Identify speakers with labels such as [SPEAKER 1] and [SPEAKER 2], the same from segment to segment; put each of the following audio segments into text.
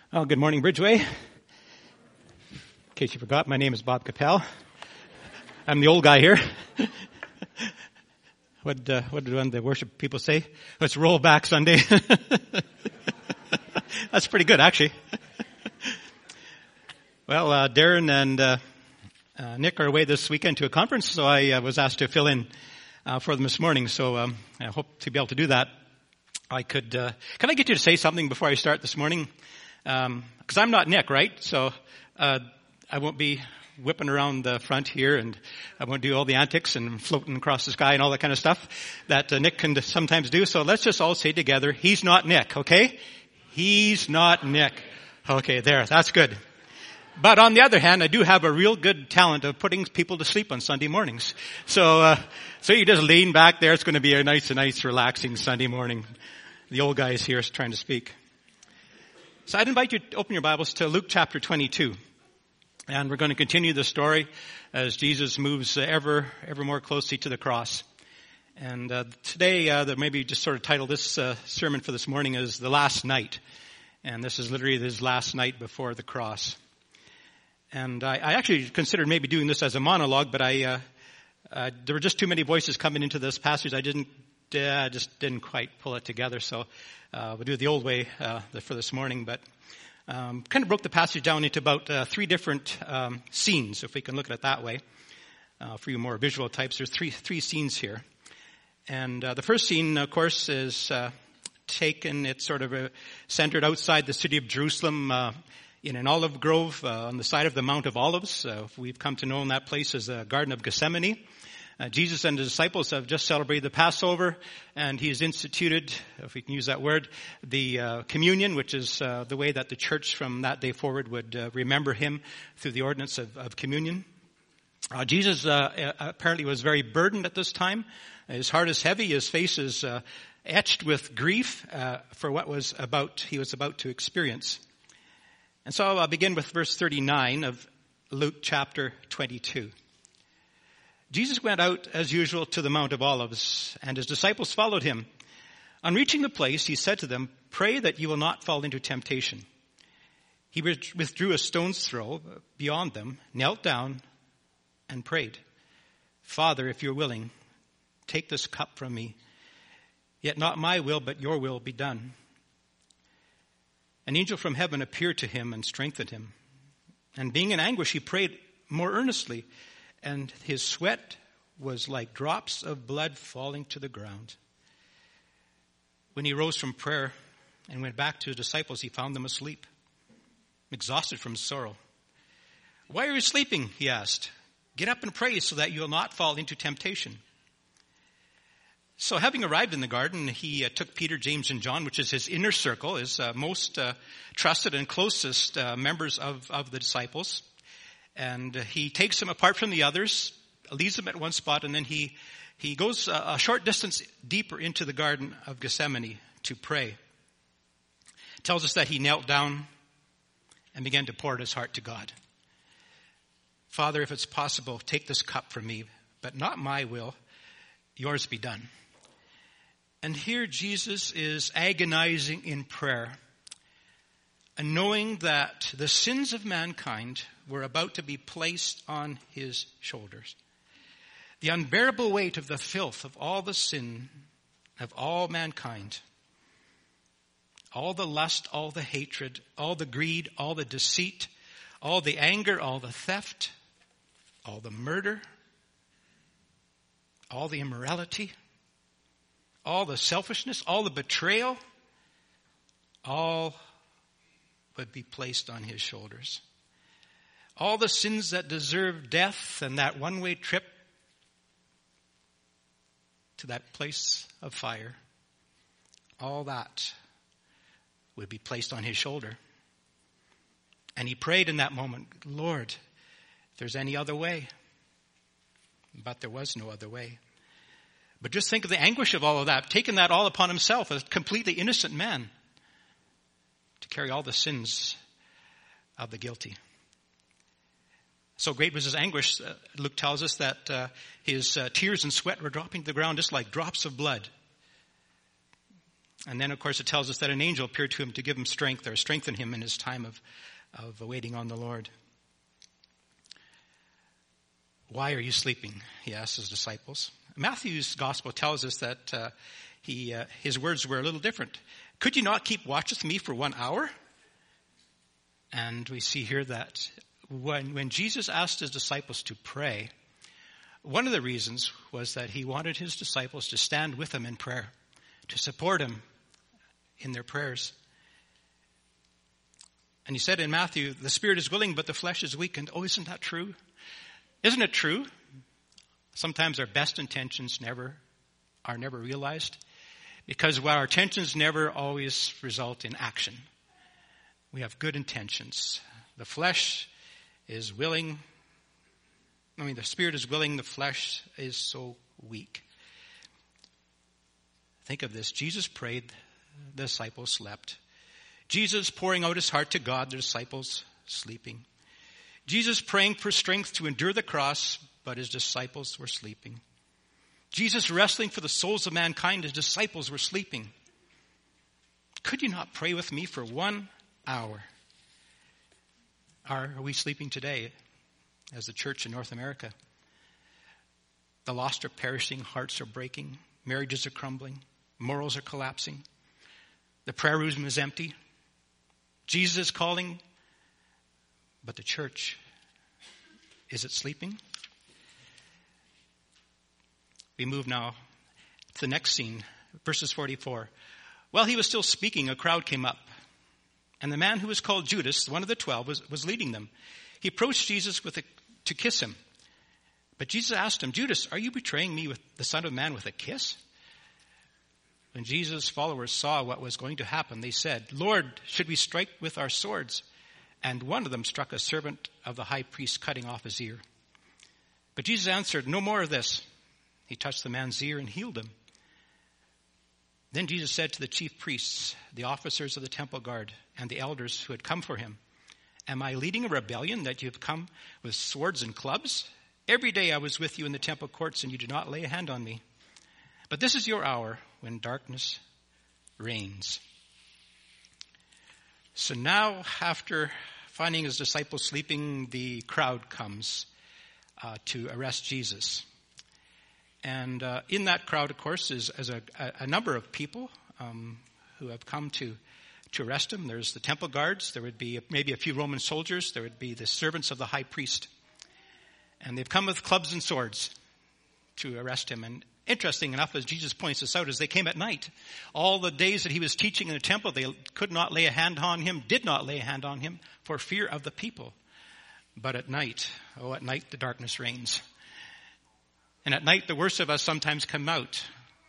[SPEAKER 1] Well, good morning, Bridgeway. In case you forgot, my name is Bob Capel. I'm the old guy here. What did one of the worship people say? Let's roll back Sunday. That's pretty good, actually. Well, Darren and Nick are away this weekend to a conference, so I was asked to fill in for them this morning. So I hope to be able to do that. Can I get you to say something before I start this morning? Because I'm not Nick, right? So I won't be whipping around the front here, and I won't do all the antics and floating across the sky and all that kind of stuff that Nick can sometimes do. So let's just all say together, he's not Nick, okay? He's not Nick. Okay, there, that's good. But on the other hand, I do have a real good talent of putting people to sleep on Sunday mornings. So you just lean back there. It's going to be a nice, relaxing Sunday morning. The old guy is here trying to speak. So I'd invite you to open your Bibles to Luke chapter 22. And we're going to continue the story as Jesus moves ever more closely to the cross. And today, maybe just sort of title this sermon for this morning as The Last Night. And this is literally his last night before the cross. And I actually considered maybe doing this as a monologue, but there were just too many voices coming into this passage. I just didn't quite pull it together. So we'll do it the old way for this morning. But kind of broke the passage down into about three different scenes, if we can look at it that way. For you more visual types, there's three scenes here. And the first scene, of course, is it's sort of centered outside the city of Jerusalem, in an olive grove on the side of the Mount of Olives. We've come to know that place as the Garden of Gethsemane. Jesus and his disciples have just celebrated the Passover, and he has instituted, if we can use that word, the communion, which is the way that the church from that day forward would remember him through the ordinance of communion. Jesus apparently was very burdened at this time. His heart is heavy. His face is etched with grief for what he was about to experience. And so I'll begin with verse 39 of Luke chapter 22. Jesus went out as usual to the Mount of Olives, and his disciples followed him. On reaching the place, he said to them, "Pray that you will not fall into temptation." He withdrew a stone's throw beyond them, knelt down, and prayed, "Father, if you're willing, take this cup from me. Yet not my will, but your will be done." An angel from heaven appeared to him and strengthened him. And being in anguish, he prayed more earnestly, and his sweat was like drops of blood falling to the ground. When he rose from prayer and went back to his disciples, he found them asleep, exhausted from sorrow. "Why are you sleeping?" he asked. "Get up and pray so that you will not fall into temptation." So having arrived in the garden, he took Peter, James, and John, which is his inner circle, his most trusted and closest members of the disciples. And he takes them apart from the others, leaves them at one spot, and then he goes a short distance deeper into the Garden of Gethsemane to pray. It tells us that he knelt down and began to pour out his heart to God. "Father, if it's possible, take this cup from me, but not my will, yours be done." And here Jesus is agonizing in prayer and knowing that the sins of mankind were about to be placed on his shoulders. The unbearable weight of the filth of all the sin of all mankind, all the lust, all the hatred, all the greed, all the deceit, all the anger, all the theft, all the murder, all the immorality, all the selfishness, all the betrayal, all would be placed on his shoulders. All the sins that deserve death and that one-way trip to that place of fire, all that would be placed on his shoulder. And he prayed in that moment, "Lord, if there's any other way." But there was no other way. But just think of the anguish of all of that, taking that all upon himself, a completely innocent man, to carry all the sins of the guilty. So great was his anguish, Luke tells us that his tears and sweat were dropping to the ground just like drops of blood. And then, of course, it tells us that an angel appeared to him to give him strength or strengthen him in his time of waiting on the Lord. Why are you sleeping? He asked his disciples. Matthew's gospel tells us that his words were a little different. Could you not keep watch with me for 1 hour? And we see here that when Jesus asked his disciples to pray, one of the reasons was that he wanted his disciples to stand with him in prayer, to support him in their prayers. And he said in Matthew, the spirit is willing, but the flesh is weakened. Oh, isn't that true? Isn't it true? Sometimes our best intentions are never realized, because our intentions never always result in action. We have good intentions. The flesh is willing. The spirit is willing, the flesh is so weak. Think of this. Jesus prayed, the disciples slept. Jesus pouring out his heart to God, the disciples sleeping. Jesus praying for strength to endure the cross, but his disciples were sleeping. Jesus wrestling for the souls of mankind, his disciples were sleeping. Could you not pray with me for 1 hour? Are we sleeping today as the church in North America? The lost are perishing, hearts are breaking, marriages are crumbling, morals are collapsing. The prayer room is empty. Jesus is calling, but the church, is it sleeping? We move now to the next scene, verses 44. While he was still speaking, a crowd came up, and the man who was called Judas, one of the 12, was leading them. He approached Jesus to kiss him. But Jesus asked him, Judas, are you betraying me with the Son of Man with a kiss? When Jesus' followers saw what was going to happen, they said, Lord, should we strike with our swords? And one of them struck a servant of the high priest, cutting off his ear. But Jesus answered, no more of this. He touched the man's ear and healed him. Then Jesus said to the chief priests, the officers of the temple guard, and the elders who had come for him, am I leading a rebellion that you have come with swords and clubs? Every day I was with you in the temple courts, and you did not lay a hand on me. But this is your hour when darkness reigns. So now, after finding his disciples sleeping, the crowd comes to arrest Jesus. And in that crowd, of course, is a number of people who have come to arrest him. There's the temple guards. There would be maybe a few Roman soldiers. There would be the servants of the high priest. And they've come with clubs and swords to arrest him. And interesting enough, as Jesus points this out, is they came at night. All the days that he was teaching in the temple, they could not lay a hand on him, did not lay a hand on him for fear of the people. But at night, the darkness reigns. And at night, the worst of us sometimes come out.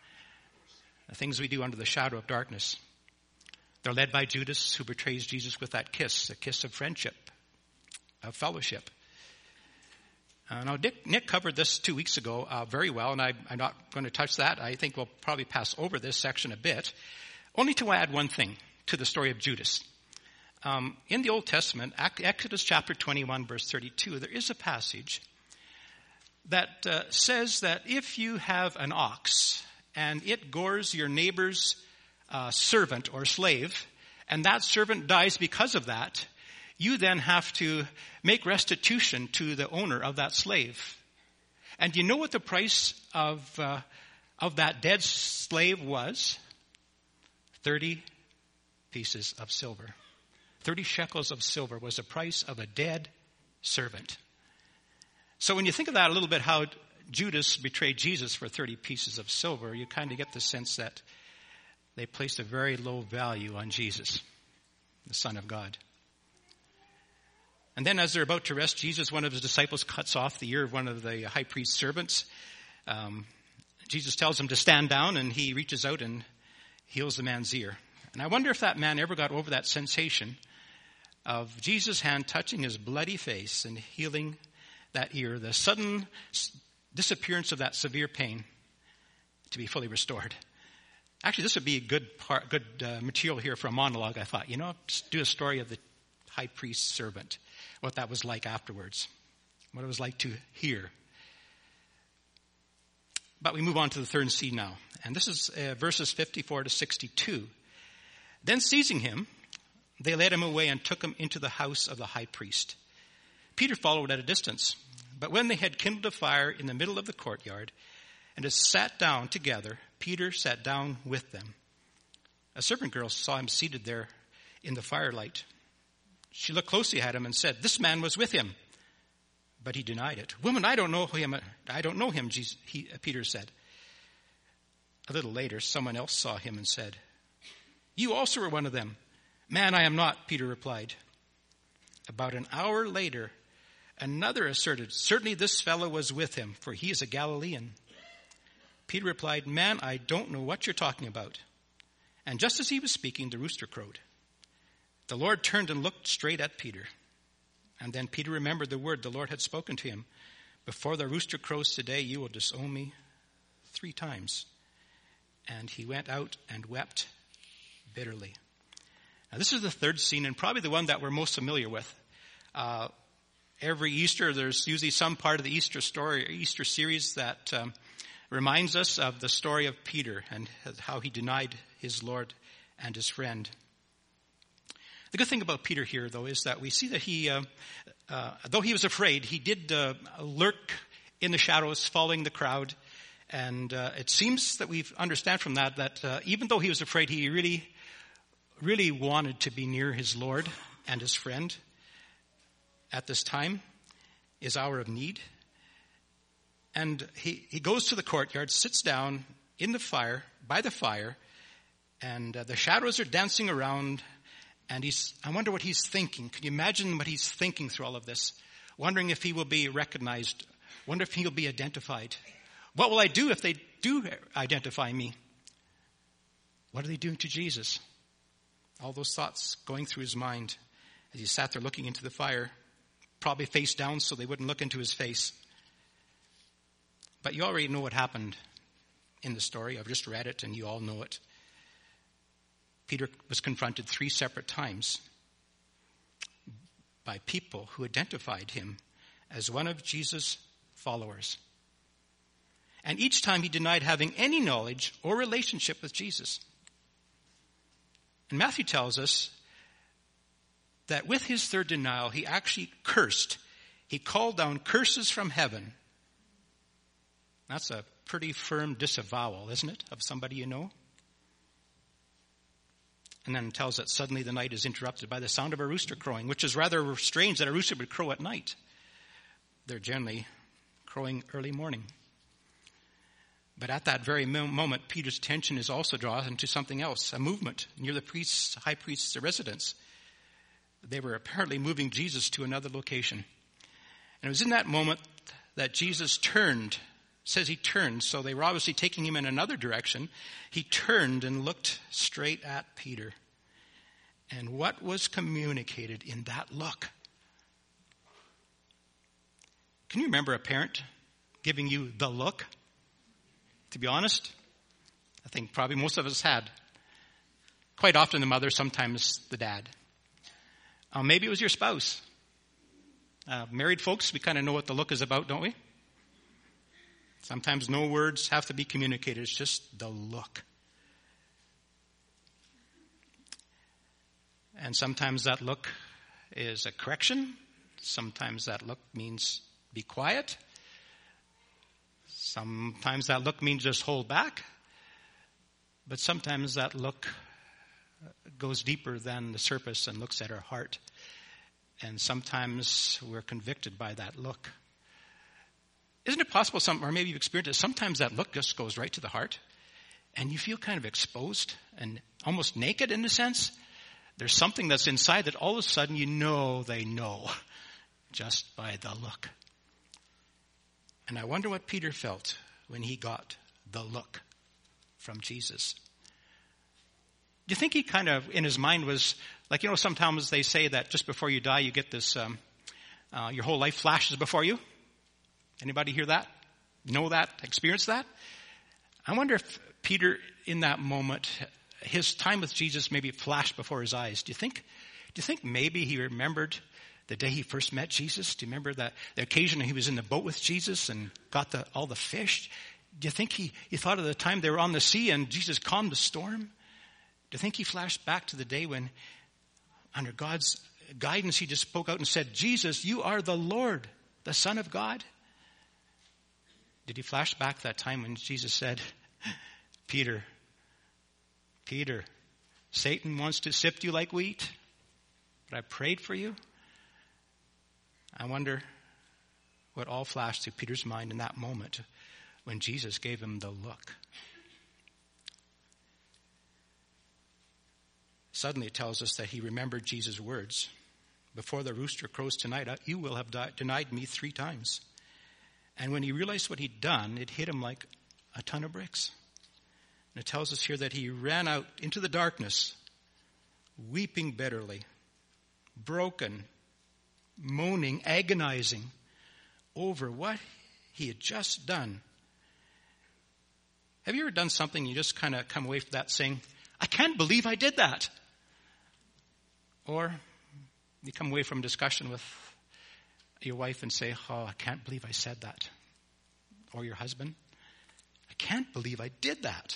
[SPEAKER 1] The things we do under the shadow of darkness. They're led by Judas, who betrays Jesus with that kiss, a kiss of friendship, of fellowship. Now, Nick covered this 2 weeks ago very well, and I'm not going to touch that. I think we'll probably pass over this section a bit, only to add one thing to the story of Judas. In the Old Testament, Exodus chapter 21, verse 32, there is a passage that says that if you have an ox and it gores your neighbor's servant or slave, and that servant dies because of that, you then have to make restitution to the owner of that slave. And you know what the price of that dead slave was? 30 pieces of silver. 30 shekels of silver was the price of a dead servant. So when you think of that a little bit, how Judas betrayed Jesus for 30 pieces of silver, you kind of get the sense that they placed a very low value on Jesus, the Son of God. And then as they're about to arrest Jesus, one of his disciples cuts off the ear of one of the high priest's servants. Jesus tells him to stand down, and he reaches out and heals the man's ear. And I wonder if that man ever got over that sensation of Jesus' hand touching his bloody face and healing that ear, the sudden disappearance of that severe pain to be fully restored. Actually, this would be a good material here for a monologue, I thought. Just do a story of the high priest's servant, what that was like afterwards, what it was like to hear. But we move on to the third scene now. And this is verses 54 to 62. Then seizing him, they led him away and took him into the house of the high priest. Peter followed at a distance. But when they had kindled a fire in the middle of the courtyard and had sat down together, Peter sat down with them. A servant girl saw him seated there in the firelight. She looked closely at him and said, "This man was with him." But he denied it. "Woman, I don't know him, Peter said. A little later, someone else saw him and said, "You also were one of them." "Man, I am not," Peter replied. About an hour later, another asserted, "Certainly this fellow was with him, for he is a Galilean." Peter replied, "Man, I don't know what you're talking about." And just as he was speaking, the rooster crowed. The Lord turned and looked straight at Peter. And then Peter remembered the word the Lord had spoken to him. "Before the rooster crows today, you will disown me 3 times. And he went out and wept bitterly. Now, this is the third scene, and probably the one that we're most familiar with. Every Easter, there's usually some part of the Easter story, or Easter series that reminds us of the story of Peter and how he denied his Lord and his friend. The good thing about Peter here, though, is that we see that he, though he was afraid, he did lurk in the shadows, following the crowd. And it seems that we understand from that even though he was afraid, he really wanted to be near his Lord and his friend at this time, his hour of need. And he goes to the courtyard, sits down in the fire, by the fire, and the shadows are dancing around. And I wonder what he's thinking. Can you imagine what he's thinking through all of this? Wondering if he will be recognized. Wonder if he'll be identified. What will I do if they do identify me? What are they doing to Jesus? All those thoughts going through his mind as he sat there looking into the fire, probably face down so they wouldn't look into his face. But you already know what happened in the story. I've just read it and you all know it. Peter was confronted 3 separate times by people who identified him as one of Jesus' followers. And each time he denied having any knowledge or relationship with Jesus. And Matthew tells us that with his third denial, he actually cursed. He called down curses from heaven. That's a pretty firm disavowal, isn't it, of somebody you know? And then it tells that suddenly the night is interrupted by the sound of a rooster crowing, which is rather strange that a rooster would crow at night. They're generally crowing early morning. But at that very moment, Peter's attention is also drawn to something else, a movement near the high priest's residence. They were apparently moving Jesus to another location. And it was in that moment that Jesus turned. It says he turned, so they were obviously taking him in another direction. He turned and looked straight at Peter. And what was communicated in that look? Can you remember a parent giving you the look? To be honest, I think probably most of us had. Quite often the mother, sometimes the dad. Maybe it was your spouse. Married folks, we kind of know what the look is about, don't we? Sometimes no words have to be communicated. It's just the look. And sometimes that look is a correction. Sometimes that look means be quiet. Sometimes that look means just hold back. But sometimes that look goes deeper than the surface and looks at our heart. And sometimes we're convicted by that look. Isn't it possible, or maybe you've experienced it, sometimes that look just goes right to the heart and you feel kind of exposed and almost naked in a sense? There's something that's inside that all of a sudden you know they know just by the look. And I wonder what Peter felt when he got the look from Jesus. Do you think he kind of, in his mind, was like, sometimes they say that just before you die, you get this, your whole life flashes before you? Anybody hear that? Know that? Experience that? I wonder if Peter, in that moment, his time with Jesus maybe flashed before his eyes. Do you think maybe he remembered the day he first met Jesus? Do you remember that the occasion he was in the boat with Jesus and got all the fish? Do you think he thought of the time they were on the sea and Jesus calmed the storm? Do you think he flashed back to the day when, under God's guidance, he just spoke out and said, Jesus, you are the Lord, the Son of God? Did he flash back that time when Jesus said, Peter, Satan wants to sift you like wheat, but I prayed for you? I wonder what all flashed through Peter's mind in that moment when Jesus gave him the look. Suddenly it tells us that he remembered Jesus' words. Before the rooster crows tonight, you will have denied me 3 times. And when he realized what he'd done, it hit him like a ton of bricks. And it tells us here that he ran out into the darkness, weeping bitterly, broken, moaning, agonizing over what he had just done. Have you ever done something you just kind of come away from that saying, I can't believe I did that? Or you come away from a discussion with your wife and say, oh, I can't believe I said that. Or your husband, I can't believe I did that.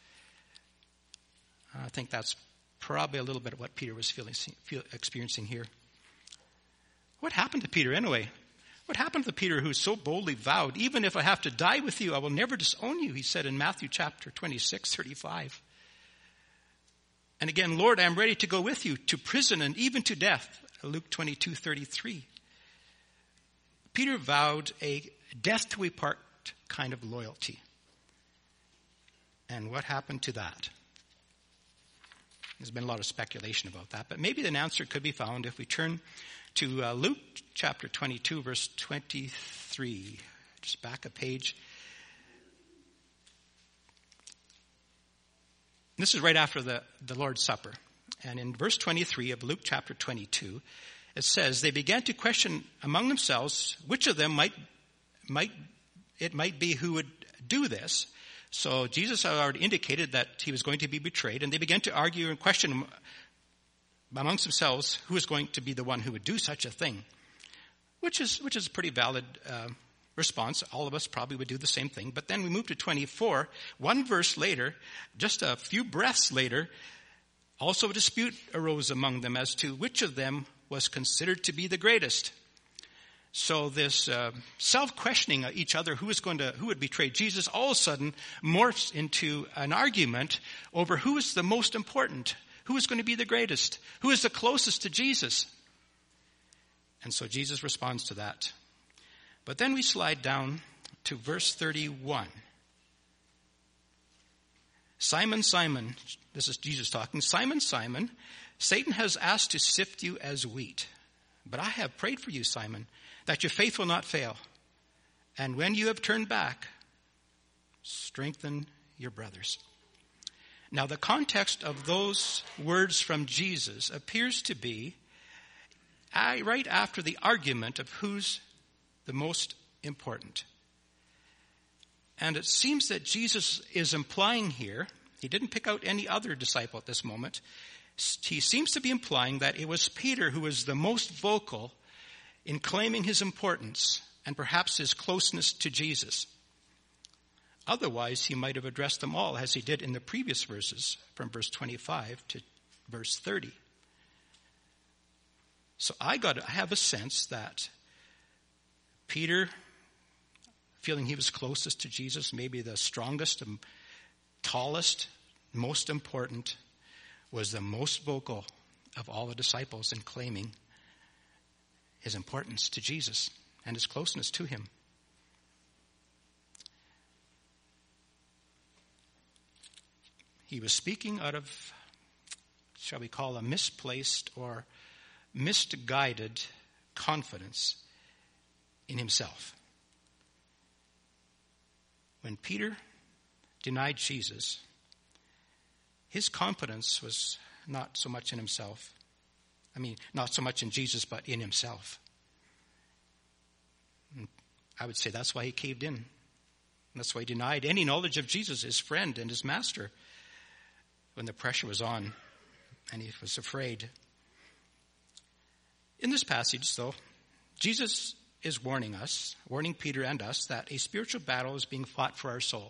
[SPEAKER 1] I think that's probably a little bit of what Peter was experiencing here. What happened to Peter anyway? What happened to Peter who so boldly vowed, even if I have to die with you, I will never disown you, he said in Matthew chapter 26:35. And again, Lord, I am ready to go with you to prison and even to death, Luke 22:33. Peter vowed a death to we part kind of loyalty. And what happened to that? There's been a lot of speculation about that, but maybe an answer could be found if we turn to Luke chapter 22, verse 23. Just back a page. This is right after the Lord's Supper. And in verse 23 of Luke chapter 22, it says, they began to question among themselves which of them might be who would do this. So Jesus had already indicated that he was going to be betrayed, and they began to argue and question amongst themselves who was going to be the one who would do such a thing, which is a pretty valid response. All of us probably would do the same thing. But then we move to 24. One verse later, just a few breaths later, also a dispute arose among them as to which of them was considered to be the greatest. So this self-questioning of each other, who would betray Jesus, all of a sudden morphs into an argument over who is the most important, who is going to be the greatest, who is the closest to Jesus. And so Jesus responds to that. But then we slide down to verse 31. Simon, Simon, this is Jesus talking. Simon, Simon, Satan has asked to sift you as wheat. But I have prayed for you, Simon, that your faith will not fail. And when you have turned back, strengthen your brothers. Now, the context of those words from Jesus appears to be right after the argument of who's the most important. And it seems that Jesus is implying here, he didn't pick out any other disciple at this moment, he seems to be implying that it was Peter who was the most vocal in claiming his importance and perhaps his closeness to Jesus. Otherwise, he might have addressed them all as he did in the previous verses from verse 25 to verse 30. So I have a sense that Peter, feeling he was closest to Jesus, maybe the strongest and tallest, most important, was the most vocal of all the disciples in claiming his importance to Jesus and his closeness to him. He was speaking out of, shall we call, a misplaced or misguided confidence in himself. When Peter denied Jesus, his confidence was not so much in himself. Not so much in Jesus, but in himself. And I would say that's why he caved in. That's why he denied any knowledge of Jesus, his friend and his master, when the pressure was on and he was afraid. In this passage, though, Jesus is warning Peter and us, that a spiritual battle is being fought for our soul.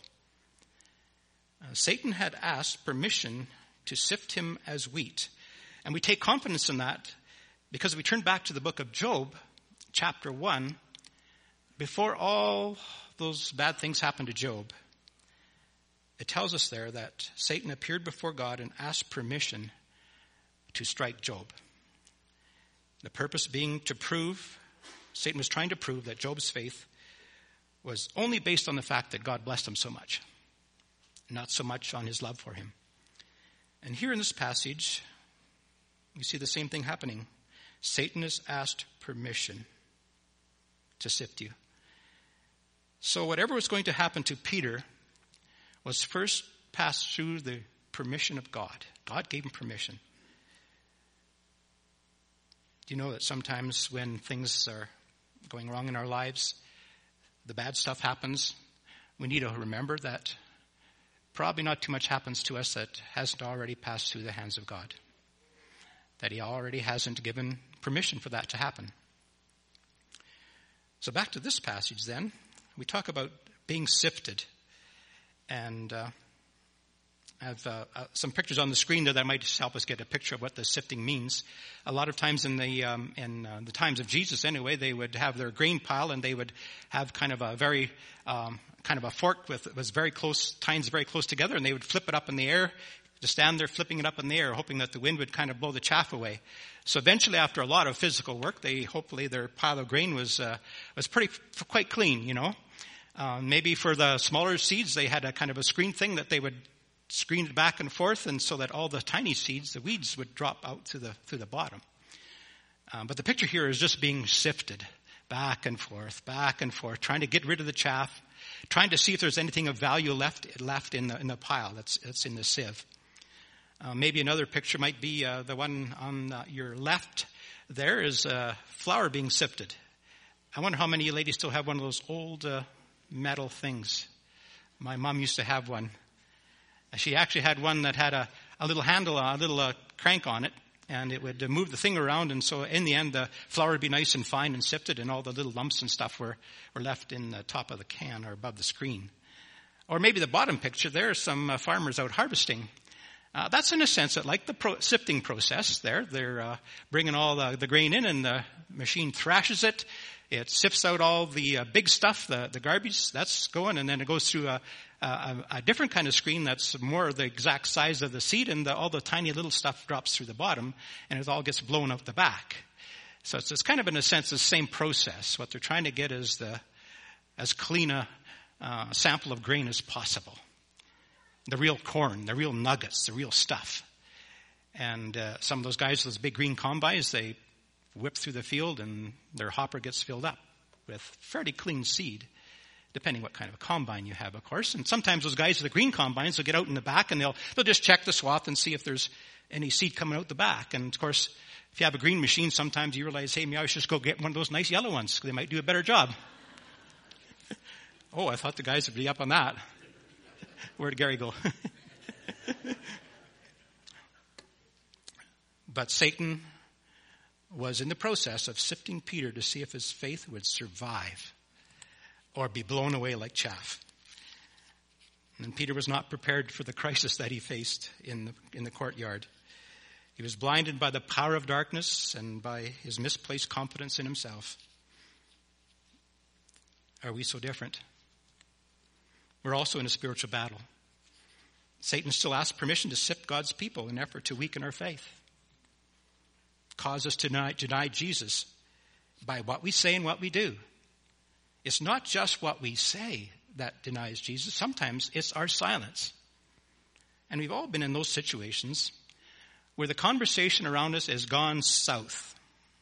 [SPEAKER 1] Satan had asked permission to sift him as wheat. And we take confidence in that because if we turn back to the book of Job, chapter 1, before all those bad things happened to Job, it tells us there that Satan appeared before God and asked permission to strike Job. The purpose being Satan was trying to prove that Job's faith was only based on the fact that God blessed him so much, not so much on his love for him. And here in this passage, we see the same thing happening. Satan has asked permission to sift you. So whatever was going to happen to Peter was first passed through the permission of God. God gave him permission. Do you know that sometimes when things are going wrong in our lives, the bad stuff happens, we need to remember that probably not too much happens to us that hasn't already passed through the hands of God. That he already hasn't given permission for that to happen. So back to this passage then. We talk about being sifted. And I have some pictures on the screen there that might just help us get a picture of what the sifting means. A lot of times in the times of Jesus anyway, they would have their grain pile and they would have kind of a very kind of a fork was very close, tines very close together, and they would flip it up in the air, just stand there flipping it up in the air, hoping that the wind would kind of blow the chaff away. So eventually, after a lot of physical work, hopefully their pile of grain was quite clean, you know. Maybe for the smaller seeds, they had a kind of a screen thing that they would screen it back and forth, and so that all the tiny seeds, the weeds, would drop out through the bottom. But the picture here is just being sifted back and forth, trying to get rid of the chaff, trying to see if there's anything of value left in the pile that's in the sieve. Maybe another picture might be the one on your left. There is flour being sifted. I wonder how many of you ladies still have one of those old metal things. My mom used to have one. She actually had one that had a little handle, a little crank on it, and it would move the thing around. And so in the end, the flour would be nice and fine and sifted, and all the little lumps and stuff were left in the top of the can or above the screen. Or maybe the bottom picture, there are some farmers out harvesting. That's in a sense like the sifting process there. They're bringing all the grain in, and the machine thrashes it. It sifts out all the big stuff, the garbage that's going, and then it goes through a different kind of screen that's more the exact size of the seed, and all the tiny little stuff drops through the bottom, and it all gets blown out the back. So it's kind of in a sense the same process. What they're trying to get is as clean a sample of grain as possible. The real corn, the real nuggets, the real stuff. And some of those guys with those big green combines, they whip through the field and their hopper gets filled up with fairly clean seed, depending what kind of a combine you have, of course. And sometimes those guys with the green combines will get out in the back and they'll just check the swath and see if there's any seed coming out the back. And of course, if you have a green machine, sometimes you realize, hey, maybe I should just go get one of those nice yellow ones. They might do a better job. Oh, I thought the guys would be up on that. Where'd Gary go? But Satan was in the process of sifting Peter to see if his faith would survive or be blown away like chaff. And Peter was not prepared for the crisis that he faced in the courtyard. He was blinded by the power of darkness and by his misplaced confidence in himself. Are we so different? We're also in a spiritual battle. Satan still asks permission to sift God's people in an effort to weaken our faith. Cause us to deny Jesus by what we say and what we do. It's not just what we say that denies Jesus. Sometimes it's our silence. And we've all been in those situations where the conversation around us has gone south.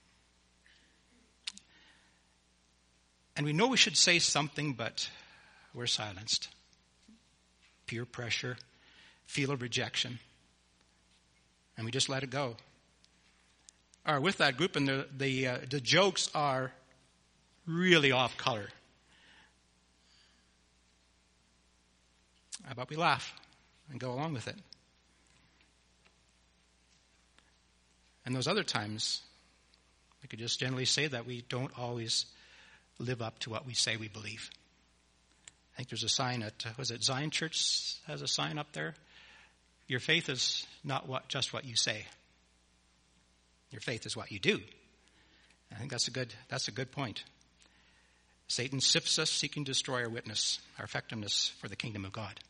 [SPEAKER 1] And we know we should say something, but we're silenced. Peer pressure, feel of rejection. And we just let it go. Or with that group, and the jokes are really off color. How about we laugh and go along with it? And those other times, we could just generally say that we don't always live up to what we say we believe. I think there's a sign at, was it Zion Church has a sign up there? Your faith is not just what you say. Your faith is what you do. I think that's a good point. Satan sifts us, seeking to destroy our witness, our effectiveness for the kingdom of God.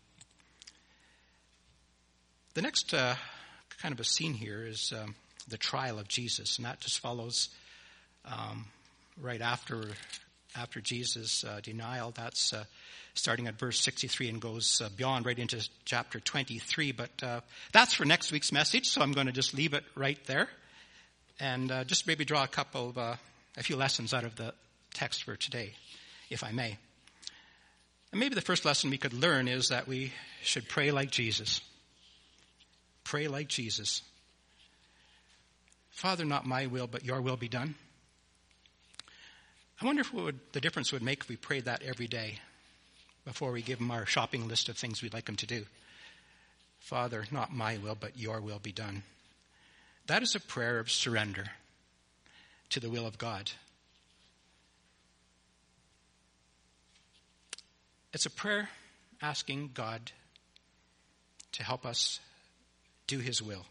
[SPEAKER 1] The next kind of a scene here is the trial of Jesus, and that just follows right after Jesus' denial. That's starting at verse 63 and goes beyond right into chapter 23. But that's for next week's message, so I'm going to just leave it right there and just maybe draw a few lessons out of the text for today, if I may. And maybe the first lesson we could learn is that we should pray like Jesus. Pray like Jesus. Father, not my will, but your will be done. I wonder what the difference would make if we prayed that every day before we give him our shopping list of things we'd like him to do. Father, not my will, but your will be done. That is a prayer of surrender to the will of God. It's a prayer asking God to help us do his will.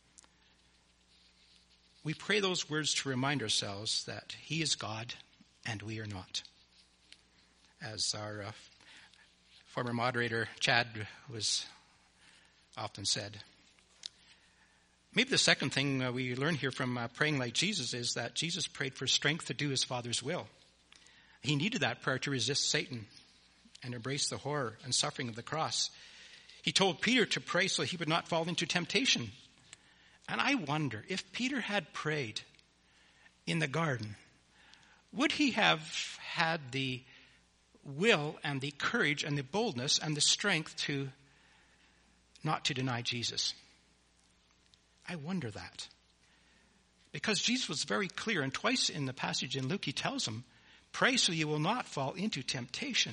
[SPEAKER 1] We pray those words to remind ourselves that he is God and we are not. As our former moderator, Chad, was often said. Maybe the second thing we learn here from praying like Jesus is that Jesus prayed for strength to do his Father's will. He needed that prayer to resist Satan and embrace the horror and suffering of the cross. He told Peter to pray so he would not fall into temptation. And I wonder, if Peter had prayed in the garden, would he have had the will and the courage and the boldness and the strength to not to deny Jesus? I wonder that. Because Jesus was very clear, and twice in the passage in Luke he tells him, pray so you will not fall into temptation.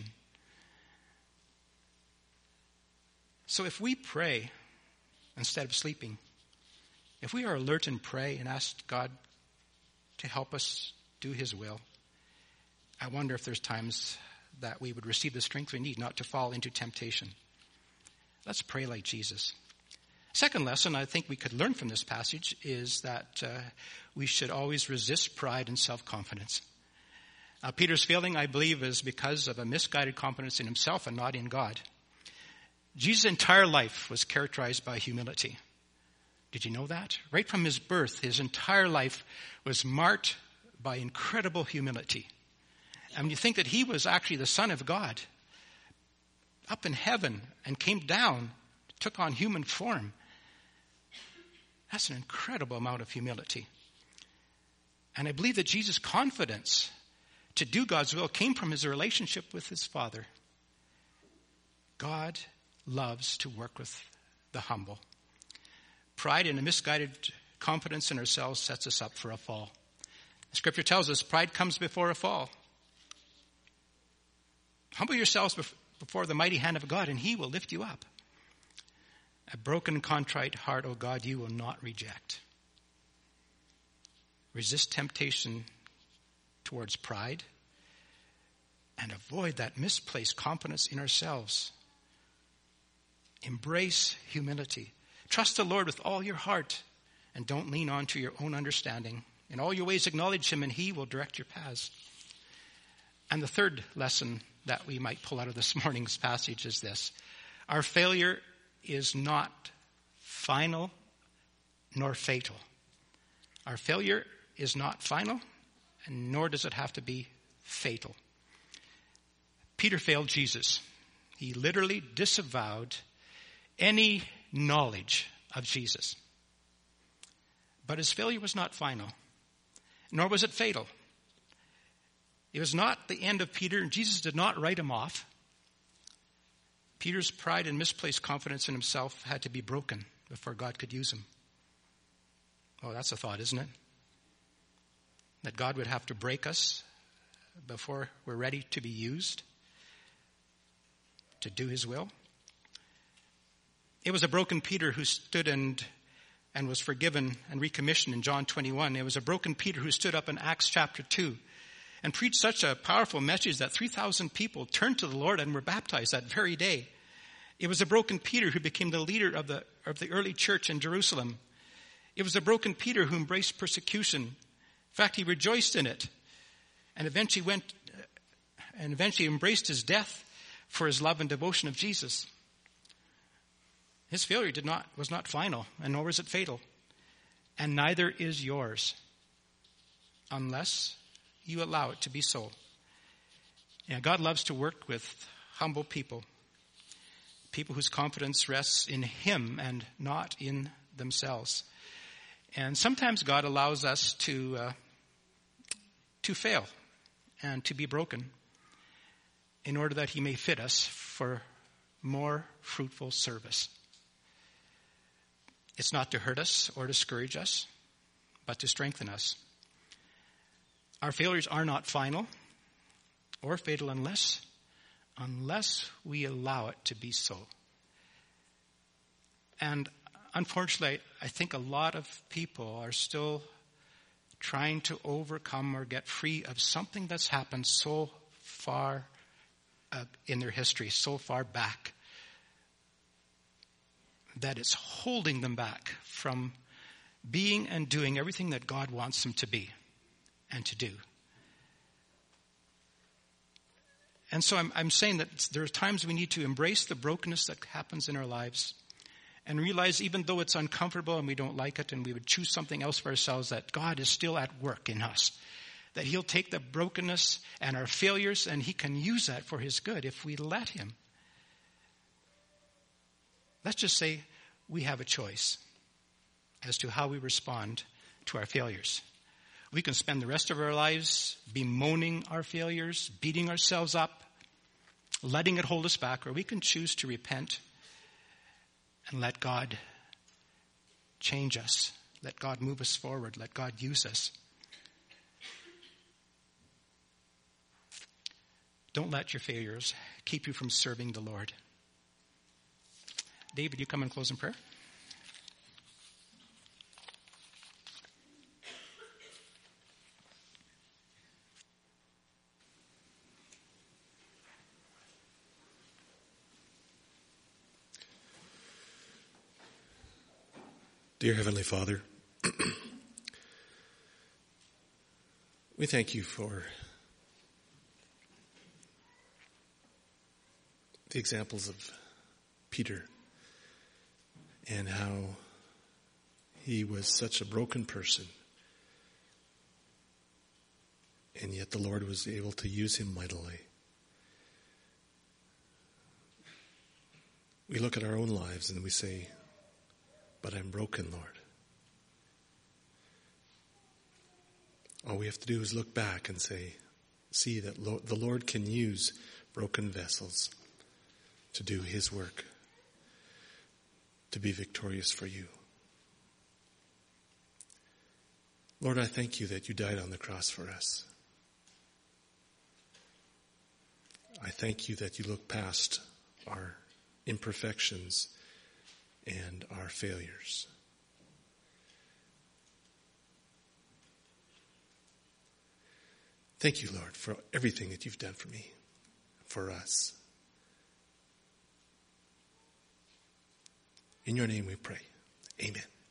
[SPEAKER 1] So if we pray instead of sleeping, if we are alert and pray and ask God to help us do his will, I wonder if there's times that we would receive the strength we need not to fall into temptation. Let's pray like Jesus. Second lesson I think we could learn from this passage is that we should always resist pride and self-confidence. Peter's failing, I believe, is because of a misguided confidence in himself and not in God. Jesus' entire life was characterized by humility. Did you know that? Right from his birth, his entire life was marked by incredible humility. And when you think that he was actually the Son of God, up in heaven and came down, took on human form, that's an incredible amount of humility. And I believe that Jesus' confidence to do God's will came from his relationship with his Father. God loves to work with the humble. Pride and a misguided confidence in ourselves sets us up for a fall. Scripture tells us pride comes before a fall. Humble yourselves before the mighty hand of God, and he will lift you up. A broken, contrite heart, O God, you will not reject. Resist temptation towards pride and avoid that misplaced confidence in ourselves. Embrace humility. Trust the Lord with all your heart and don't lean on to your own understanding. In all your ways acknowledge him and he will direct your paths. And the third lesson that we might pull out of this morning's passage is this. Our failure is not final nor fatal. Our failure is not final, and nor does it have to be fatal. Peter failed Jesus. He literally disavowed any knowledge of Jesus. But his failure was not final, nor was it fatal. It was not the end of Peter, and Jesus did not write him off. Peter's pride and misplaced confidence in himself had to be broken before God could use him. Oh, that's a thought, isn't it? That God would have to break us before we're ready to be used to do his will. It was a broken Peter who stood and was forgiven and recommissioned in John 21. It was a broken Peter who stood up in Acts chapter 2 and preached such a powerful message that 3,000 people turned to the Lord and were baptized that very day. It was a broken Peter who became the leader of the early church in Jerusalem. It was a broken Peter who embraced persecution. In fact, he rejoiced in it and eventually embraced his death for his love and devotion of Jesus. His failure was not final, and nor was it fatal. And neither is yours, unless you allow it to be so. Yeah, God loves to work with humble people whose confidence rests in Him and not in themselves. And sometimes God allows us to fail and to be broken in order that He may fit us for more fruitful service. It's not to hurt us or discourage us, but to strengthen us. Our failures are not final or fatal unless we allow it to be so. And unfortunately, I think a lot of people are still trying to overcome or get free of something that's happened so far in their history, so far back, that it's holding them back from being and doing everything that God wants them to be and to do. And so I'm saying that there are times we need to embrace the brokenness that happens in our lives and realize, even though it's uncomfortable and we don't like it and we would choose something else for ourselves, that God is still at work in us. That He'll take the brokenness and our failures and He can use that for His good if we let Him. Let's just say we have a choice as to how we respond to our failures. We can spend the rest of our lives bemoaning our failures, beating ourselves up, letting it hold us back, or we can choose to repent and let God change us. Let God move us forward. Let God use us. Don't let your failures keep you from serving the Lord. David, you come and close in prayer?
[SPEAKER 2] Dear Heavenly Father, we thank you for the examples of Peter and how he was such a broken person, and yet the Lord was able to use him mightily. We look at our own lives and we say, but I'm broken, Lord. All we have to do is look back and see that the Lord can use broken vessels to do His work, to be victorious for you. Lord, I thank you that you died on the cross for us. I thank you that you look past our imperfections and our failures. Thank you, Lord, for everything that you've done for me, for us. In your name we pray. Amen.